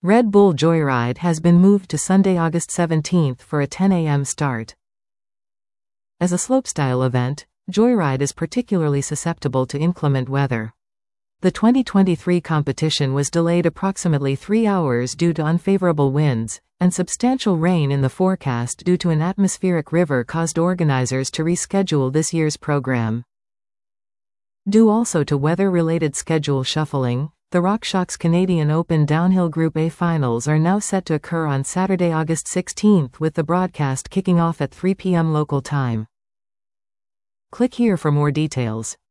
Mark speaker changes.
Speaker 1: Red Bull Joyride has been moved to Sunday, August 17 for a 10 a.m. start. As a slopestyle event, Joyride is particularly susceptible to inclement weather. The 2023 competition was delayed approximately 3 hours due to unfavorable winds, and substantial rain in the forecast due to an atmospheric river caused organizers to reschedule this year's program. Due also to weather-related schedule shuffling, the RockShox Canadian Open Downhill Group A finals are now set to occur on Saturday, August 16, with the broadcast kicking off at 3 p.m. local time. Click here for more details.